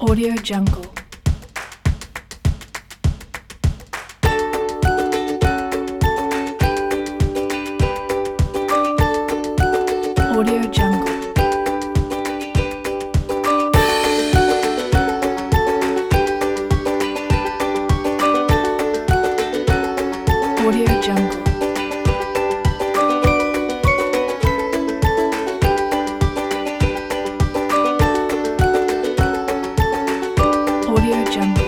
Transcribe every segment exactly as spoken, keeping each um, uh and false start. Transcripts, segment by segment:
Audio Jungle. Audio Jungle. Audio Jungle. Audio Jungle.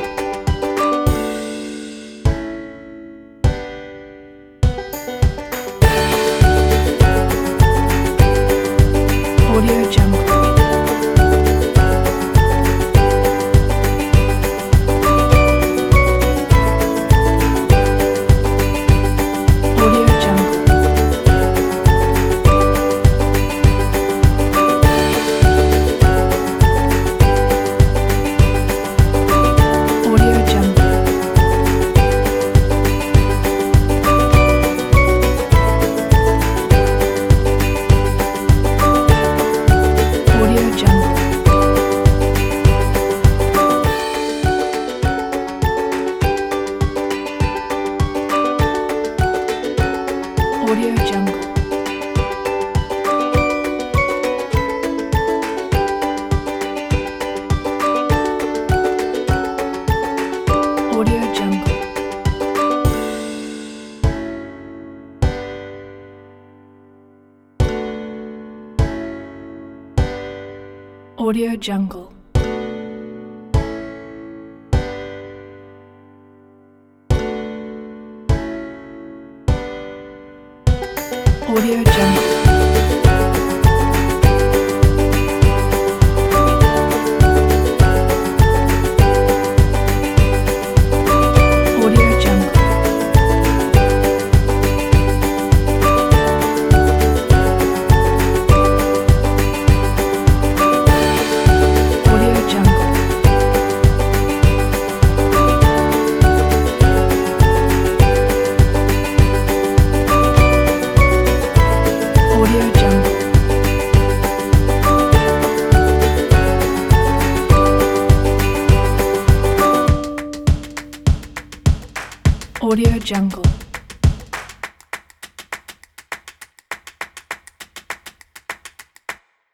Audio Jungle. Audio Jungle. Audio Jungle. Audio Jungle. Audio Jungle. Audio Jungle. Audio Jungle. Audio Jungle. Audio Jungle. Audio Jungle. Audio Jungle. Audio Jungle.